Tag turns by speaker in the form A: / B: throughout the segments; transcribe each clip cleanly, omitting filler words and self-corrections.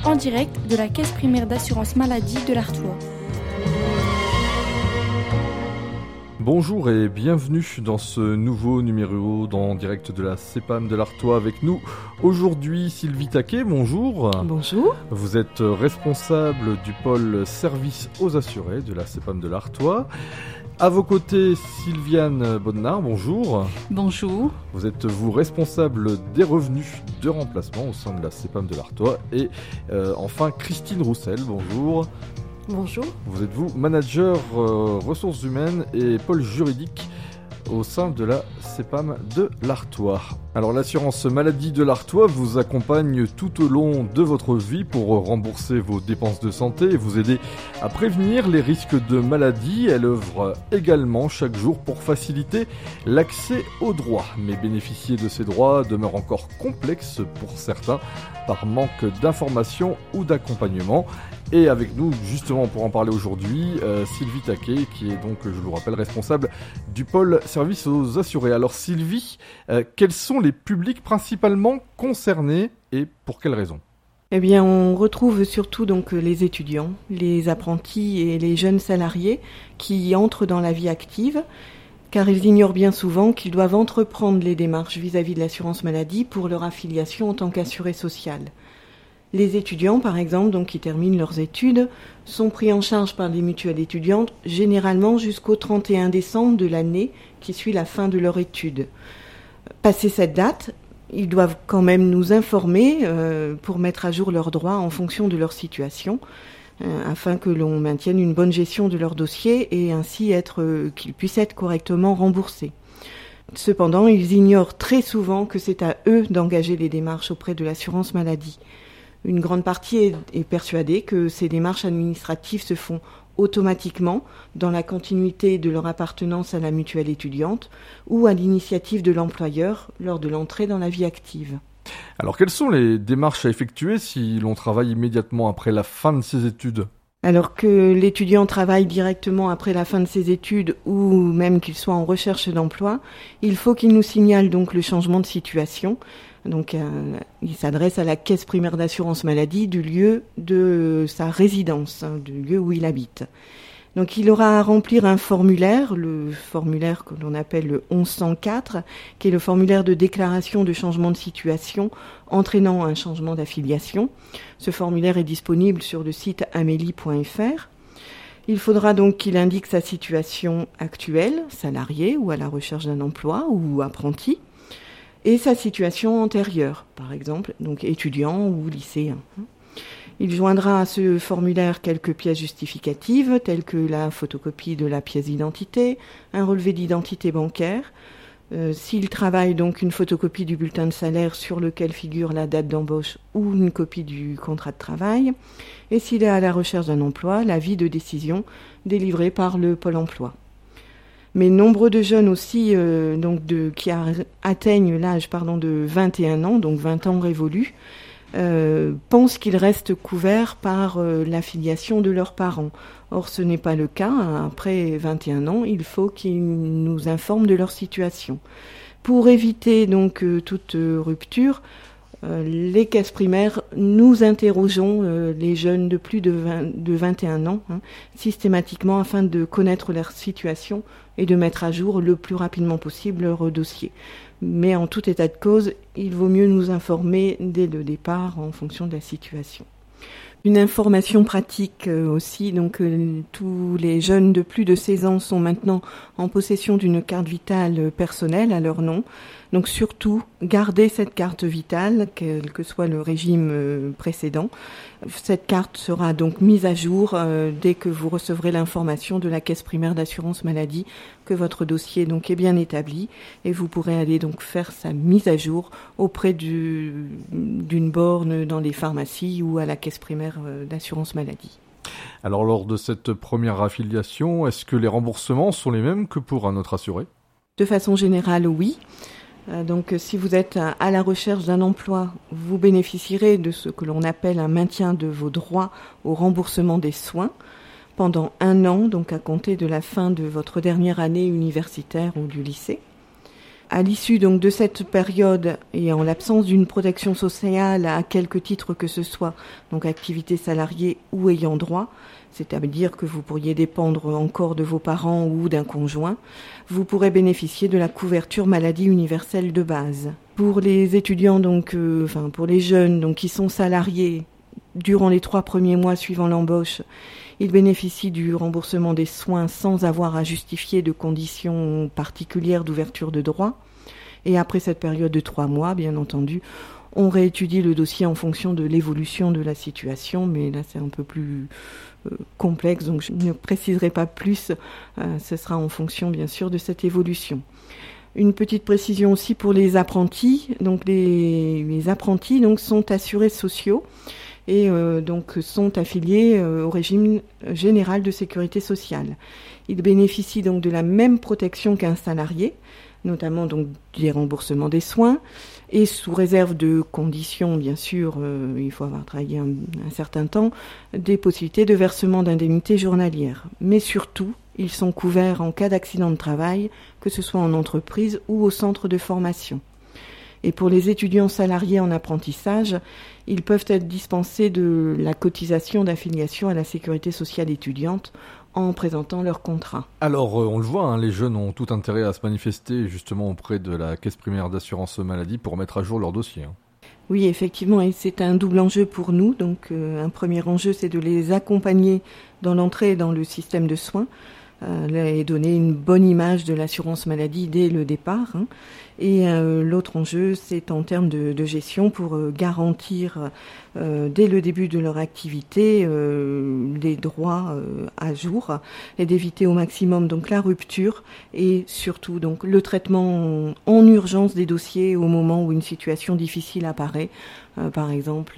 A: en direct de la Caisse primaire d'assurance maladie de l'Artois.
B: Bonjour et bienvenue dans ce nouveau numéro en direct de la CEPAM de l'Artois avec nous. Aujourd'hui, Sylvie Taquet, bonjour.
C: Bonjour.
B: Vous êtes responsable du pôle service aux assurés de la CEPAM de l'Artois. À vos côtés, Sylviane Bodnar, bonjour.
C: Bonjour.
B: Vous êtes responsable des revenus de remplacement au sein de la CEPAM de l'Artois. Et enfin, Christine Roussel, bonjour.
D: Bonjour.
B: Vous êtes manager ressources humaines et pôle juridique au sein de la CEPAM de l'Artois. Alors l'assurance maladie de l'Artois vous accompagne tout au long de votre vie pour rembourser vos dépenses de santé et vous aider à prévenir les risques de maladie. Elle œuvre également chaque jour pour faciliter l'accès aux droits. Mais bénéficier de ces droits demeure encore complexe pour certains par manque d'informations ou d'accompagnement. Et avec nous, justement, pour en parler aujourd'hui, Sylvie Taquet, qui est donc, je vous rappelle, responsable du pôle service aux assurés. Alors Sylvie, quels sont les publics principalement concernés et pour quelles raisons ?
C: Eh bien, on retrouve surtout donc les étudiants, les apprentis et les jeunes salariés qui entrent dans la vie active, car ils ignorent bien souvent qu'ils doivent entreprendre les démarches vis-à-vis de l'assurance maladie pour leur affiliation en tant qu'assuré social. Les étudiants, par exemple, donc, qui terminent leurs études, sont pris en charge par les mutuelles étudiantes, généralement jusqu'au 31 décembre de l'année qui suit la fin de leur étude. Passé cette date, ils doivent quand même nous informer pour mettre à jour leurs droits en fonction de leur situation, afin que l'on maintienne une bonne gestion de leur dossier et ainsi qu'ils puissent être correctement remboursés. Cependant, ils ignorent très souvent que c'est à eux d'engager les démarches auprès de l'assurance maladie. Une grande partie est persuadée que ces démarches administratives se font automatiquement dans la continuité de leur appartenance à la mutuelle étudiante ou à l'initiative de l'employeur lors de l'entrée dans la vie active.
B: Alors, quelles sont les démarches à effectuer si l'on travaille immédiatement après la fin de ses études ?
C: Alors que l'étudiant travaille directement après la fin de ses études ou même qu'il soit en recherche d'emploi, il faut qu'il nous signale donc le changement de situation. Donc, il s'adresse à la Caisse primaire d'assurance maladie du lieu de sa résidence, du lieu où il habite. Donc, il aura à remplir un formulaire, le formulaire que l'on appelle le 1104, qui est le formulaire de déclaration de changement de situation entraînant un changement d'affiliation. Ce formulaire est disponible sur le site amélie.fr. Il faudra donc qu'il indique sa situation actuelle, salarié ou à la recherche d'un emploi ou apprenti, et sa situation antérieure, par exemple, donc étudiant ou lycéen. Il joindra à ce formulaire quelques pièces justificatives, telles que la photocopie de la pièce d'identité, un relevé d'identité bancaire. S'il travaille, donc une photocopie du bulletin de salaire sur lequel figure la date d'embauche ou une copie du contrat de travail. Et s'il est à la recherche d'un emploi, l'avis de décision délivré par le Pôle emploi. Mais nombreux de jeunes aussi qui atteignent l'âge de 21 ans, donc 20 ans révolus, pensent qu'ils restent couverts par l'affiliation de leurs parents. Or, ce n'est pas le cas. Après 21 ans, il faut qu'ils nous informent de leur situation. Pour éviter donc toute rupture, les caisses primaires, nous interrogeons les jeunes de plus de 21 ans systématiquement afin de connaître leur situation et de mettre à jour le plus rapidement possible leur dossier. Mais en tout état de cause, il vaut mieux nous informer dès le départ en fonction de la situation. Une information pratique aussi, donc tous les jeunes de plus de 16 ans sont maintenant en possession d'une carte vitale personnelle à leur nom. Donc surtout, gardez cette carte vitale, quel que soit le régime précédent. Cette carte sera donc mise à jour dès que vous recevrez l'information de la Caisse primaire d'assurance maladie que votre dossier donc est bien établi et vous pourrez aller donc faire sa mise à jour auprès d'une borne dans les pharmacies ou à la Caisse primaire d'assurance maladie.
B: Alors lors de cette première affiliation, est-ce que les remboursements sont les mêmes que pour un autre assuré ?
C: De façon générale, oui. Donc si vous êtes à la recherche d'un emploi, vous bénéficierez de ce que l'on appelle un maintien de vos droits au remboursement des soins pendant 1 an, donc à compter de la fin de votre dernière année universitaire ou du lycée. À l'issue donc de cette période et en l'absence d'une protection sociale à quelque titre que ce soit, donc activité salariée ou ayant droit, c'est-à-dire que vous pourriez dépendre encore de vos parents ou d'un conjoint, vous pourrez bénéficier de la couverture maladie universelle de base. Pour les étudiants pour les jeunes donc qui sont salariés durant les 3 premiers mois suivant l'embauche, ils bénéficient du remboursement des soins sans avoir à justifier de conditions particulières d'ouverture de droit. Et après cette période de 3 mois, bien entendu, on réétudie le dossier en fonction de l'évolution de la situation, mais là c'est un peu plus complexe, donc je ne préciserai pas plus, ce sera en fonction bien sûr de cette évolution. Une petite précision aussi pour les apprentis, donc les apprentis sont assurés sociaux, et sont affiliés au régime général de sécurité sociale. Ils bénéficient donc de la même protection qu'un salarié, notamment donc des remboursements des soins, et sous réserve de conditions, bien sûr, il faut avoir travaillé un certain temps, des possibilités de versement d'indemnités journalières. Mais surtout, ils sont couverts en cas d'accident de travail, que ce soit en entreprise ou au centre de formation. Et pour les étudiants salariés en apprentissage, ils peuvent être dispensés de la cotisation d'affiliation à la sécurité sociale étudiante en présentant leur contrat.
B: Alors, on le voit, les jeunes ont tout intérêt à se manifester justement auprès de la Caisse primaire d'assurance maladie pour mettre à jour leur dossier.
C: Oui, effectivement, et c'est un double enjeu pour nous. Donc, un premier enjeu, c'est de les accompagner dans l'entrée dans le système de soins et donner une bonne image de l'assurance maladie dès le départ. Et l'autre enjeu, c'est en termes de gestion pour garantir dès le début de leur activité les droits à jour et d'éviter au maximum donc la rupture et surtout donc le traitement en urgence des dossiers au moment où une situation difficile apparaît. Par exemple,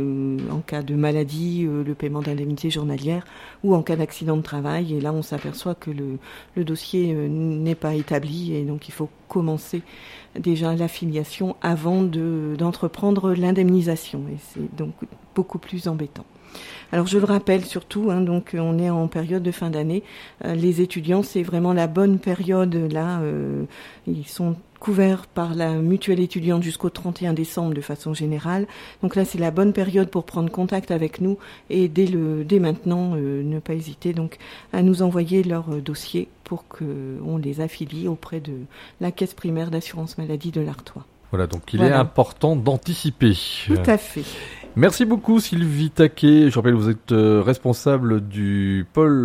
C: en cas de maladie, le paiement d'indemnités journalières ou en cas d'accident de travail. Et là, on s'aperçoit que le dossier n'est pas établi et donc il faut commencer déjà l'affiliation avant d'entreprendre l'indemnisation. Et c'est donc beaucoup plus embêtant. Alors je le rappelle surtout, donc on est en période de fin d'année. Les étudiants, c'est vraiment la bonne période là. Ils sont couverts par la mutuelle étudiante jusqu'au 31 décembre de façon générale. Donc là, c'est la bonne période pour prendre contact avec nous et dès maintenant, ne pas hésiter donc à nous envoyer leur dossier pour qu'on les affilie auprès de la Caisse primaire d'assurance maladie de l'Artois.
B: Voilà, donc il est important d'anticiper.
C: Tout à fait.
B: Merci beaucoup Sylvie Taquet. Je rappelle, vous êtes responsable du pôle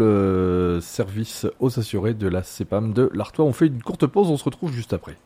B: service aux assurés de la CEPAM de l'Artois. On fait une courte pause, on se retrouve juste après.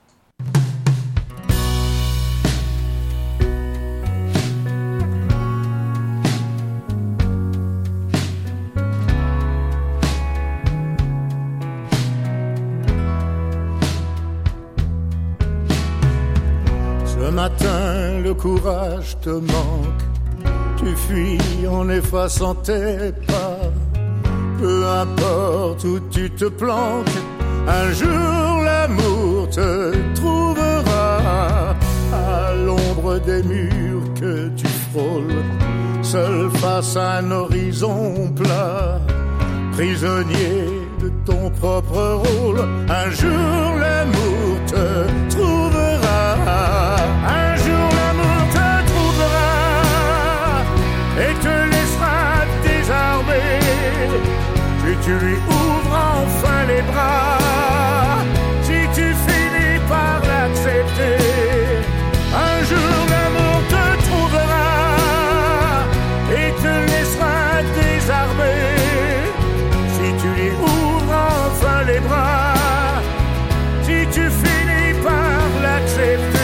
D: Ce matin, le courage te manque. Tu fuis en effaçant tes pas. Peu importe où tu te planques, un jour l'amour te trouvera. À l'ombre des murs que tu frôles, seul face à un horizon plat, prisonnier de ton propre rôle, un jour l'amour te trouvera. Un jour l'amour te trouvera et te laissera désarmé. Si tu lui ouvres enfin les bras, si tu finis par l'accepter, un jour l'amour te trouvera et te laissera désarmé. Si tu lui ouvres enfin les bras, si tu finis par l'accepter.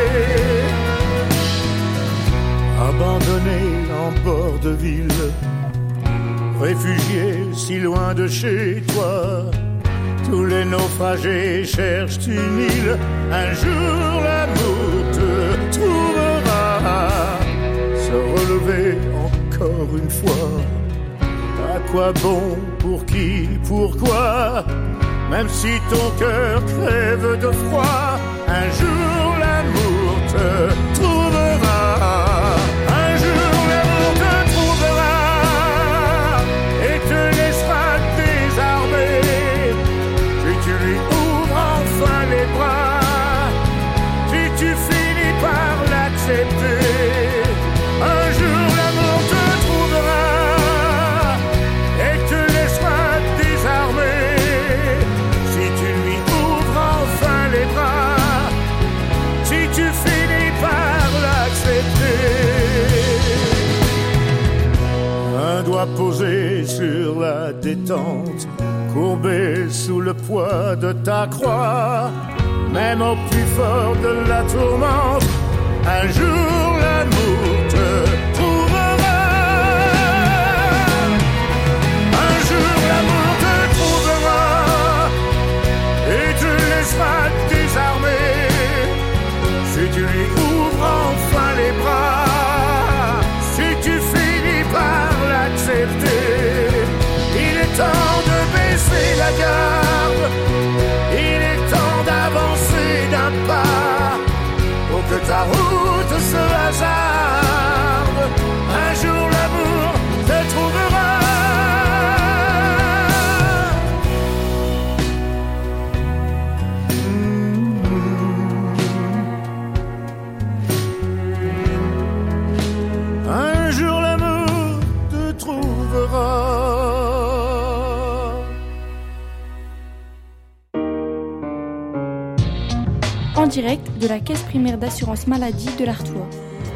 D: Abandonné en bord de ville, réfugié si loin de chez toi, tous les naufragés cherchent une île. Un jour l'amour te trouvera. Se relever encore une fois, à quoi bon, pour qui, pourquoi? Même si ton cœur crève de froid, un jour l'amour te trouvera. Un jour l'amour te trouvera et te laissera désarmé. Si tu lui ouvres enfin les bras, la détente, courbé sous le poids de ta croix. Même au plus fort de la tourmente, un jour l'amour te trouvera. Un jour l'amour te trouvera et te laissera désarmé si tu lui ouvres enfin les bras, si tu finis par l'accepter. Il est temps de baisser la garde, il est temps d'avancer d'un pas pour que ta route se hasarde. Un jour l'amour te trouvera. Un jour l'amour te trouvera.
A: En direct de la Caisse primaire d'assurance maladie de l'Artois.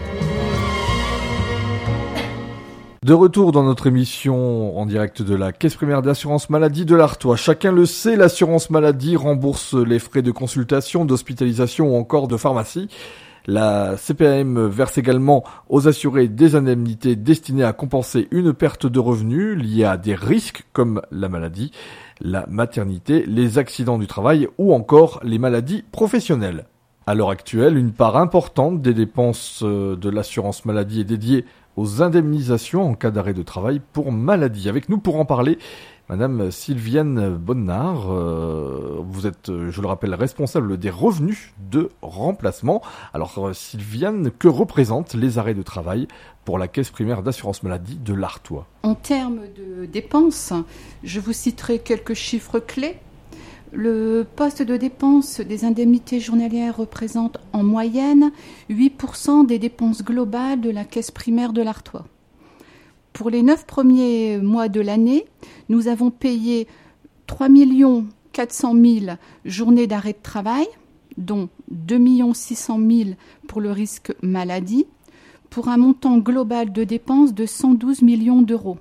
B: De retour dans notre émission en direct de la Caisse primaire d'assurance maladie de l'Artois. Chacun le sait, l'assurance maladie rembourse les frais de consultation, d'hospitalisation ou encore de pharmacie. La CPAM verse également aux assurés des indemnités destinées à compenser une perte de revenus liée à des risques comme la maladie, la maternité, les accidents du travail ou encore les maladies professionnelles. À l'heure actuelle, une part importante des dépenses de l'assurance maladie est dédiée aux indemnisations en cas d'arrêt de travail pour maladie. Avec nous pour en parler, Madame Sylviane Bonnard, vous êtes, je le rappelle, responsable des revenus de remplacement. Alors Sylviane, que représentent les arrêts de travail pour la Caisse primaire d'assurance maladie de l'Artois?
E: En termes de dépenses, je vous citerai quelques chiffres clés. Le poste de dépenses des indemnités journalières représente en moyenne 8% des dépenses globales de la Caisse primaire de l'Artois. Pour les 9 premiers mois de l'année, nous avons payé 3 400 000 journées d'arrêt de travail, dont 2 600 000 pour le risque maladie, pour un montant global de dépenses de 112 millions d'euros.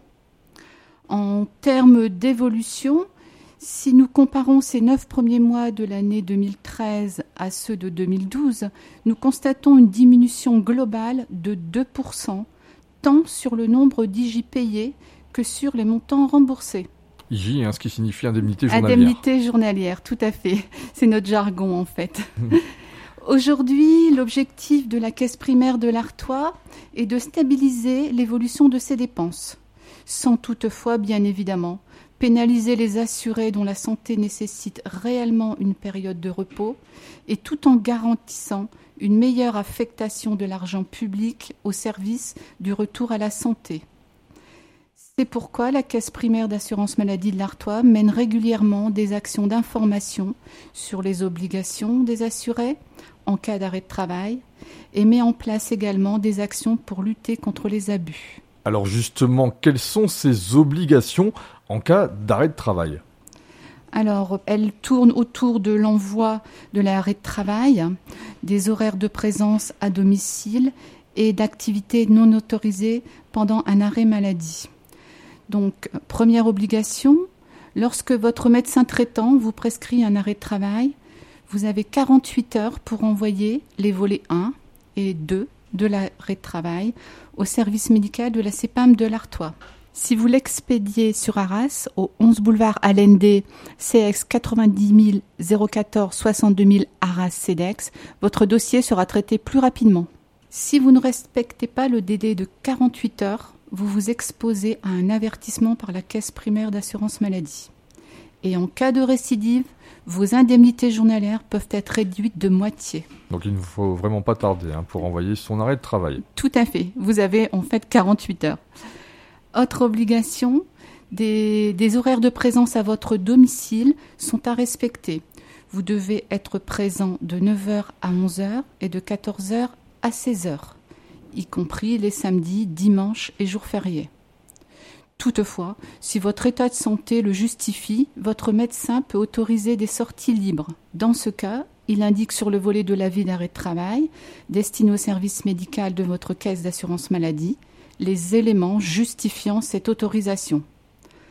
E: En termes d'évolution, si nous comparons ces 9 premiers mois de l'année 2013 à ceux de 2012, nous constatons une diminution globale de 2%, tant sur le nombre d'IJ payés que sur les montants remboursés.
B: IJ, ce qui signifie indemnité journalière.
E: Indemnité journalière, tout à fait. C'est notre jargon en fait. Aujourd'hui, l'objectif de la Caisse primaire de l'Artois est de stabiliser l'évolution de ses dépenses, sans toutefois, bien évidemment, pénaliser les assurés dont la santé nécessite réellement une période de repos, et tout en garantissant une meilleure affectation de l'argent public au service du retour à la santé. C'est pourquoi la Caisse primaire d'assurance maladie de l'Artois mène régulièrement des actions d'information sur les obligations des assurés en cas d'arrêt de travail et met en place également des actions pour lutter contre les abus.
B: Alors justement, quelles sont ces obligations en cas d'arrêt de travail ?
E: Alors, elle tourne autour de l'envoi de l'arrêt de travail, des horaires de présence à domicile et d'activités non autorisées pendant un arrêt maladie. Donc, première obligation, lorsque votre médecin traitant vous prescrit un arrêt de travail, vous avez 48 heures pour envoyer les volets 1 et 2 de l'arrêt de travail au service médical de la CPAM de l'Artois. Si vous l'expédiez sur Arras, au 11 boulevard Allende, CX 90 014 62 000 Arras-Cedex, votre dossier sera traité plus rapidement. Si vous ne respectez pas le délai de 48 heures, vous vous exposez à un avertissement par la Caisse primaire d'assurance maladie. Et en cas de récidive, vos indemnités journalières peuvent être réduites de moitié.
B: Donc il ne faut vraiment pas tarder pour envoyer son arrêt de travail.
E: Tout à fait. Vous avez en fait 48 heures. Autre obligation, des horaires de présence à votre domicile sont à respecter. Vous devez être présent de 9h à 11h et de 14h à 16h, y compris les samedis, dimanches et jours fériés. Toutefois, si votre état de santé le justifie, votre médecin peut autoriser des sorties libres. Dans ce cas, il indique sur le volet de l'avis d'arrêt de travail, destiné au service médical de votre caisse d'assurance maladie, les éléments justifiant cette autorisation.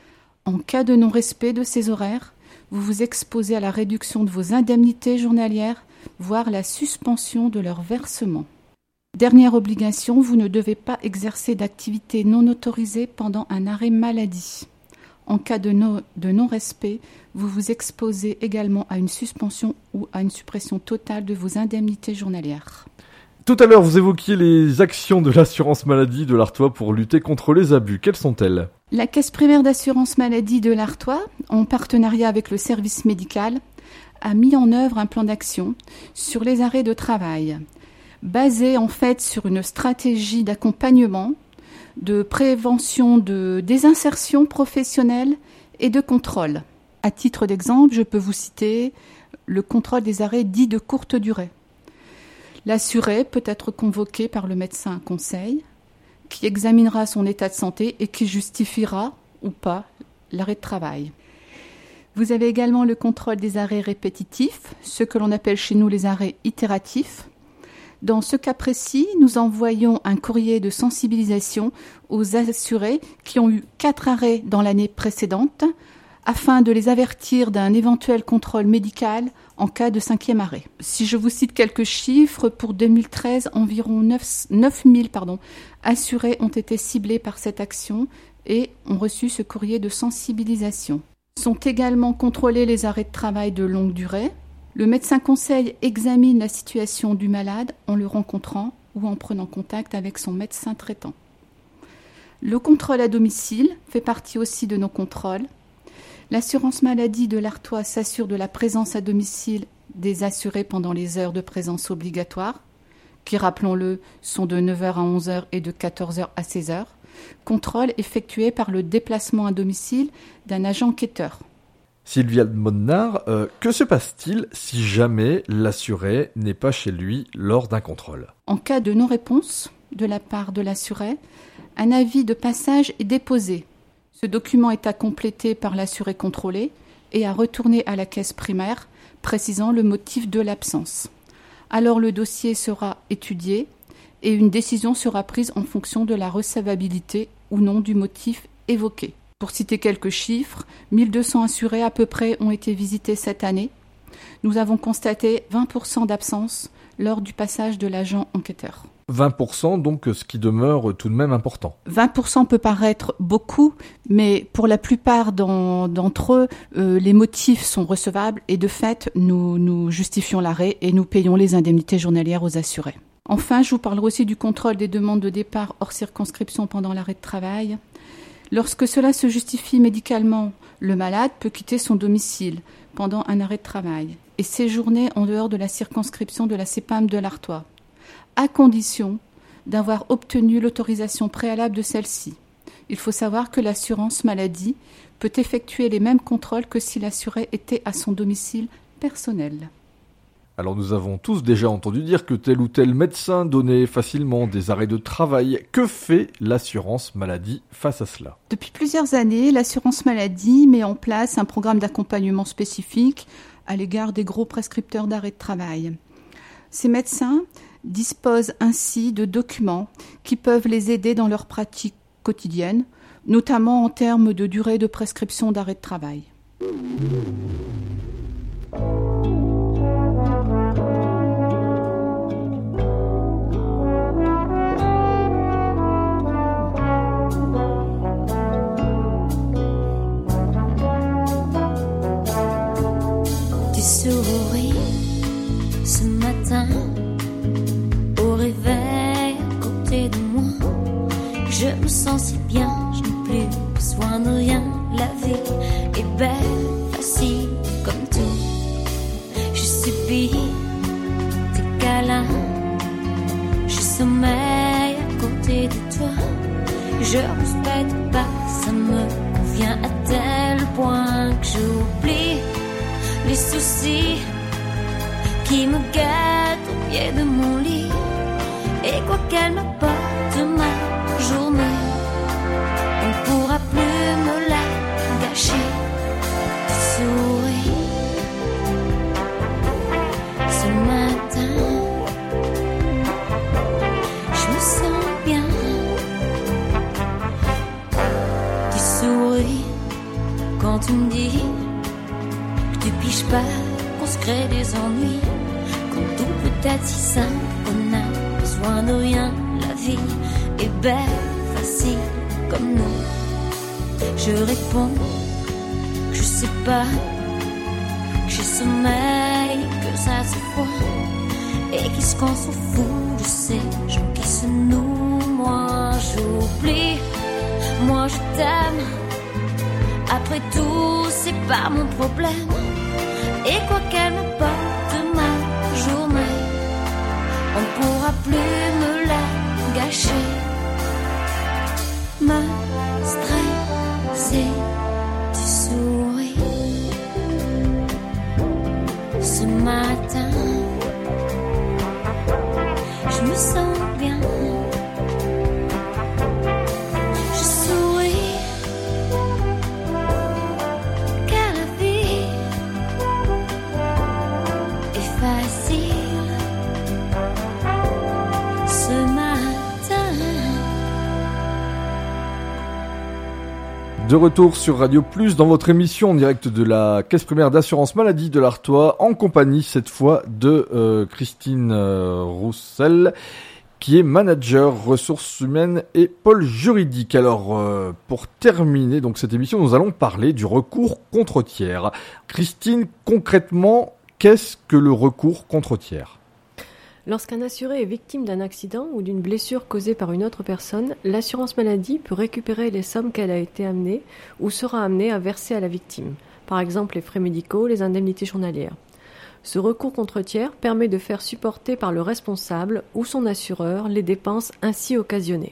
E: En cas de non-respect de ces horaires, vous vous exposez à la réduction de vos indemnités journalières, voire la suspension de leur versement. Dernière obligation, vous ne devez pas exercer d'activité non autorisée pendant un arrêt maladie. En cas de non-respect, vous vous exposez également à une suspension ou à une suppression totale de vos indemnités journalières.
B: Tout à l'heure, vous évoquiez les actions de l'assurance maladie de l'Artois pour lutter contre les abus. Quelles sont-elles ?
E: La Caisse primaire d'assurance maladie de l'Artois, en partenariat avec le service médical, a mis en œuvre un plan d'action sur les arrêts de travail, basé en fait sur une stratégie d'accompagnement, de prévention de désinsertion professionnelle et de contrôle. À titre d'exemple, je peux vous citer le contrôle des arrêts dits de courte durée. L'assuré peut être convoqué par le médecin conseil qui examinera son état de santé et qui justifiera ou pas l'arrêt de travail. Vous avez également le contrôle des arrêts répétitifs, ce que l'on appelle chez nous les arrêts itératifs. Dans ce cas précis, nous envoyons un courrier de sensibilisation aux assurés qui ont eu 4 arrêts dans l'année précédente afin de les avertir d'un éventuel contrôle médical en cas de 5e arrêt. Si je vous cite quelques chiffres, pour 2013, environ 9000 assurés ont été ciblés par cette action et ont reçu ce courrier de sensibilisation. Sont également contrôlés les arrêts de travail de longue durée. Le médecin conseil examine la situation du malade en le rencontrant ou en prenant contact avec son médecin traitant. Le contrôle à domicile fait partie aussi de nos contrôles. L'assurance maladie de l'Artois s'assure de la présence à domicile des assurés pendant les heures de présence obligatoires, qui, rappelons-le, sont de 9h à 11h et de 14h à 16h. Contrôle effectué par le déplacement à domicile d'un agent enquêteur.
B: Sylvia Modnard, que se passe-t-il si jamais l'assuré n'est pas chez lui lors d'un contrôle ?
E: En cas de non-réponse de la part de l'assuré, un avis de passage est déposé. Ce document est à compléter par l'assuré contrôlé et à retourner à la caisse primaire, précisant le motif de l'absence. Alors le dossier sera étudié et une décision sera prise en fonction de la recevabilité ou non du motif évoqué. Pour citer quelques chiffres, 1200 assurés à peu près ont été visités cette année. Nous avons constaté 20% d'absence lors du passage de l'agent enquêteur.
B: 20%, donc ce qui demeure tout de même important.
E: 20% peut paraître beaucoup, mais pour la plupart d'entre eux, les motifs sont recevables et de fait, nous justifions l'arrêt et nous payons les indemnités journalières aux assurés. Enfin, je vous parlerai aussi du contrôle des demandes de départ hors circonscription pendant l'arrêt de travail. Lorsque cela se justifie médicalement, le malade peut quitter son domicile pendant un arrêt de travail et séjourner en dehors de la circonscription de la CEPAM de l'Artois, à condition d'avoir obtenu l'autorisation préalable de celle-ci. Il faut savoir que l'assurance maladie peut effectuer les mêmes contrôles que si l'assuré était à son domicile personnel.
B: Alors nous avons tous déjà entendu dire que tel ou tel médecin donnait facilement des arrêts de travail. Que fait l'assurance maladie face à cela ?
E: Depuis plusieurs années, l'assurance maladie met en place un programme d'accompagnement spécifique à l'égard des gros prescripteurs d'arrêts de travail. Ces médecins disposent ainsi de documents qui peuvent les aider dans leur pratique quotidienne, notamment en termes de durée de prescription d'arrêt de travail.
F: Tu souris ce matin au réveil à côté de moi. Je me sens si bien, je n'ai plus besoin de rien. La vie est belle, facile comme tout. Je subis tes câlins, je sommeille à côté de toi. Je respecte pas, ça me convient à tel point que j'oublie les soucis qui me guettent au pied de mon lit. Et quoi qu'elle m'apporte ma journée, on ne pourra plus me la gâcher. Tu souris ce matin, je me sens bien. Tu souris quand tu me dis que tu piges pas, qu'on se crée des ennuis, quand tout peut être si simple, qu'on a besoin de rien, la vie est belle, facile comme nous. Je réponds que je sais pas, que j'ai sommeil, que ça se voit, et qu'est-ce qu'on s'en fout de ces gens qui se nouent. Moi j'oublie, moi je t'aime, après tout c'est pas mon problème, et quoi qu'elle me porte ma journée, on pourra plus me la gâcher, me stresser. Tu souris ce matin, je me sens bien. Je souris car la vie est facile ce matin.
B: De retour sur Radio Plus dans votre émission en direct de la Caisse primaire d'assurance maladie de l'Artois, en compagnie cette fois de Christine Roussel, qui est manager ressources humaines et pôle juridique. Alors, pour terminer donc cette émission, nous allons parler du recours contre tiers. Christine, concrètement, qu'est-ce que le recours contre tiers ?
G: Lorsqu'un assuré est victime d'un accident ou d'une blessure causée par une autre personne, l'assurance maladie peut récupérer les sommes qu'elle a été amenée ou sera amenée à verser à la victime. Par exemple, les frais médicaux, les indemnités journalières. Ce recours contre tiers permet de faire supporter par le responsable ou son assureur les dépenses ainsi occasionnées.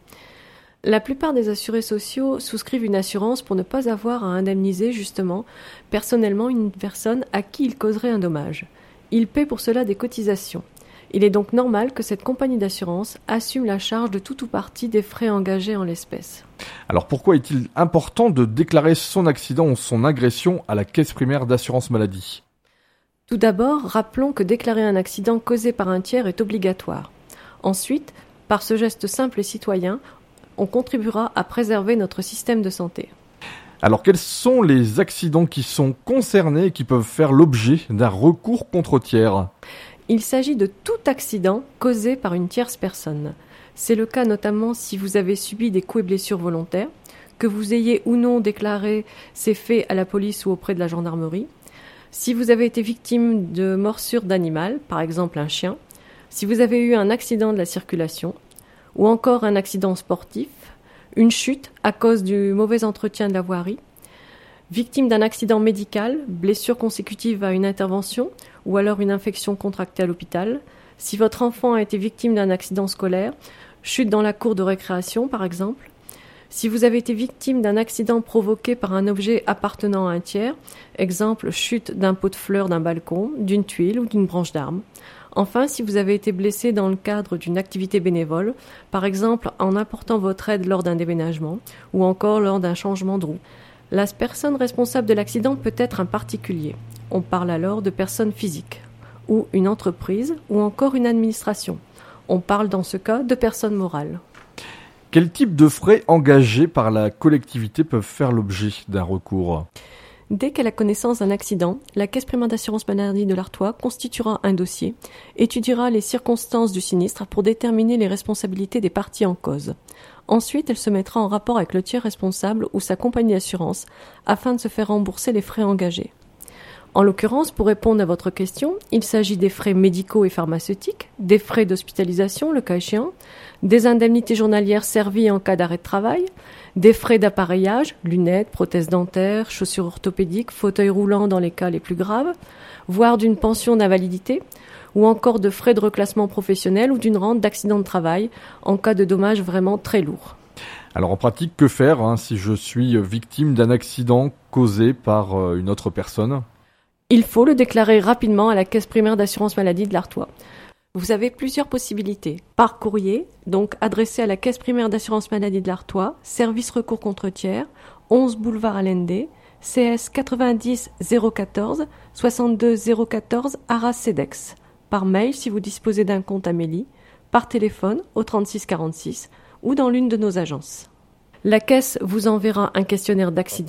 G: La plupart des assurés sociaux souscrivent une assurance pour ne pas avoir à indemniser justement personnellement une personne à qui il causerait un dommage. Ils paient pour cela des cotisations. Il est donc normal que cette compagnie d'assurance assume la charge de tout ou partie des frais engagés en l'espèce.
B: Alors pourquoi est-il important de déclarer son accident ou son agression à la Caisse primaire d'assurance maladie ?
G: Tout d'abord, rappelons que déclarer un accident causé par un tiers est obligatoire. Ensuite, par ce geste simple et citoyen, on contribuera à préserver notre système de santé.
B: Alors quels sont les accidents qui sont concernés et qui peuvent faire l'objet d'un recours contre tiers ?
G: Il s'agit de tout accident causé par une tierce personne. C'est le cas notamment si vous avez subi des coups et blessures volontaires, que vous ayez ou non déclaré ces faits à la police ou auprès de la gendarmerie, si vous avez été victime de morsure d'animal, par exemple un chien, si vous avez eu un accident de la circulation, ou encore un accident sportif, une chute à cause du mauvais entretien de la voirie, victime d'un accident médical, blessure consécutive à une intervention ou alors une infection contractée à l'hôpital, si votre enfant a été victime d'un accident scolaire, chute dans la cour de récréation par exemple, si vous avez été victime d'un accident provoqué par un objet appartenant à un tiers, exemple chute d'un pot de fleurs d'un balcon, d'une tuile ou d'une branche d'arbre. Enfin, si vous avez été blessé dans le cadre d'une activité bénévole, par exemple en apportant votre aide lors d'un déménagement ou encore lors d'un changement de roue. La personne responsable de l'accident peut être un particulier. On parle alors de personne physique, ou une entreprise, ou encore une administration. On parle dans ce cas de personne morale.
B: Quel type de frais engagés par la collectivité peuvent faire l'objet d'un recours ?
G: Dès qu'elle a connaissance d'un accident, la Caisse primaire d'assurance maladie de l'Artois constituera un dossier, étudiera les circonstances du sinistre pour déterminer les responsabilités des parties en cause. Ensuite, elle se mettra en rapport avec le tiers responsable ou sa compagnie d'assurance afin de se faire rembourser les frais engagés. En l'occurrence, pour répondre à votre question, il s'agit des frais médicaux et pharmaceutiques, des frais d'hospitalisation, le cas échéant, des indemnités journalières servies en cas d'arrêt de travail, des frais d'appareillage, lunettes, prothèses dentaires, chaussures orthopédiques, fauteuils roulants dans les cas les plus graves, voire d'une pension d'invalidité, ou encore de frais de reclassement professionnel ou d'une rente d'accident de travail en cas de dommages vraiment très lourds.
B: Alors en pratique, que faire si je suis victime d'un accident causé par une autre personne ?
G: Il faut le déclarer rapidement à la Caisse primaire d'assurance maladie de l'Artois. Vous avez plusieurs possibilités. Par courrier, donc adressé à la Caisse primaire d'assurance maladie de l'Artois, service recours contre tiers, 11 boulevard Allende, CS 90 014 62 014 Arras-Cedex. Par mail si vous disposez d'un compte Amélie, par téléphone au 36 46 ou dans l'une de nos agences. La Caisse vous enverra un questionnaire d'accident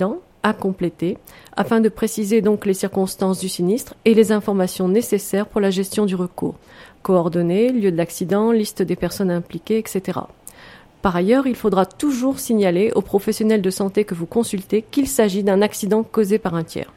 G: à compléter afin de préciser donc les circonstances du sinistre et les informations nécessaires pour la gestion du recours. Coordonnées, lieu de l'accident, liste des personnes impliquées, etc. Par ailleurs, il faudra toujours signaler aux professionnels de santé que vous consultez qu'il s'agit d'un accident causé par un tiers.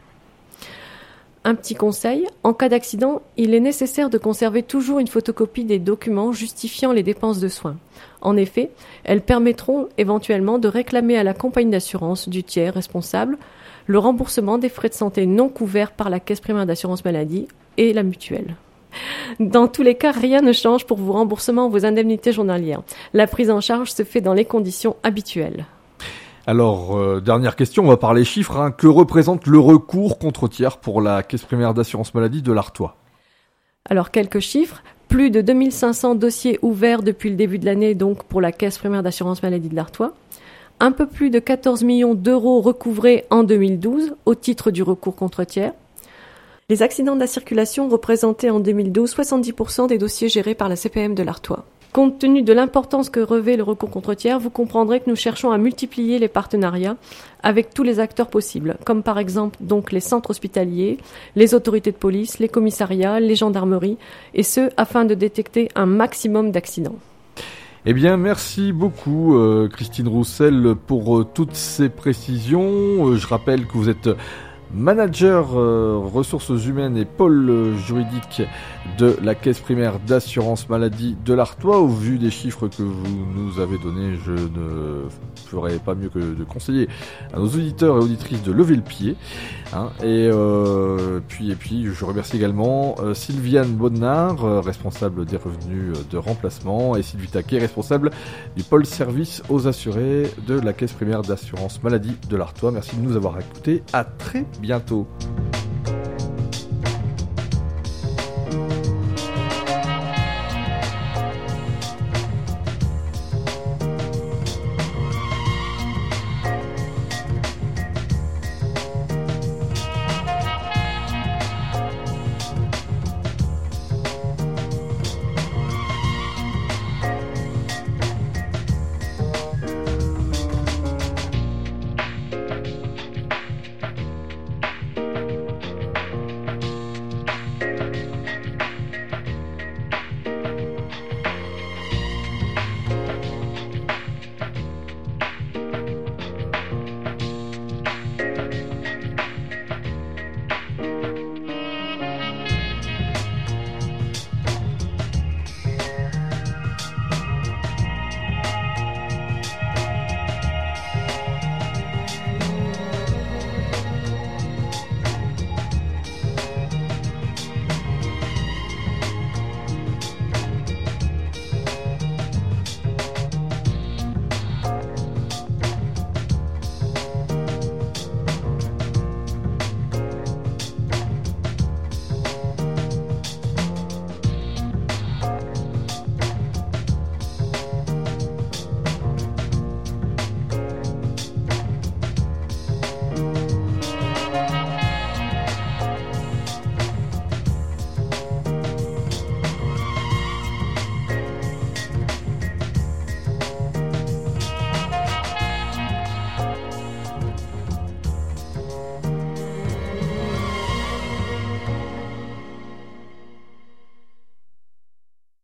G: Un petit conseil, en cas d'accident, il est nécessaire de conserver toujours une photocopie des documents justifiant les dépenses de soins. En effet, elles permettront éventuellement de réclamer à la compagnie d'assurance du tiers responsable le remboursement des frais de santé non couverts par la caisse primaire d'assurance maladie et la mutuelle. Dans tous les cas, rien ne change pour vos remboursements ou vos indemnités journalières. La prise en charge se fait dans les conditions habituelles.
B: Alors, dernière question, on va parler chiffres. Que représente le recours contre tiers pour la caisse primaire d'assurance maladie de l'Artois ?
G: Alors, quelques chiffres. Plus de 2500 dossiers ouverts depuis le début de l'année, donc pour la caisse primaire d'assurance maladie de l'Artois. Un peu plus de 14 millions d'euros recouvrés en 2012 au titre du recours contre tiers. Les accidents de la circulation représentaient en 2012 70% des dossiers gérés par la CPM de l'Artois. Compte tenu de l'importance que revêt le recours contre tiers, vous comprendrez que nous cherchons à multiplier les partenariats avec tous les acteurs possibles, comme par exemple donc les centres hospitaliers, les autorités de police, les commissariats, les gendarmeries, et ce afin de détecter un maximum d'accidents.
B: Eh bien, merci beaucoup Christine Roussel pour toutes ces précisions. Je rappelle que vous êtes manager ressources humaines et pôle juridique de la caisse primaire d'assurance maladie de l'Artois. Au vu des chiffres que vous nous avez donnés, je ne ferai pas mieux que de conseiller à nos auditeurs et auditrices de lever le pied. Et puis, je remercie également Sylviane Bonnard, responsable des revenus de remplacement, et Sylvie Taquet, responsable du pôle service aux assurés de la caisse primaire d'assurance maladie de l'Artois. Merci de nous avoir écoutés. À très bientôt.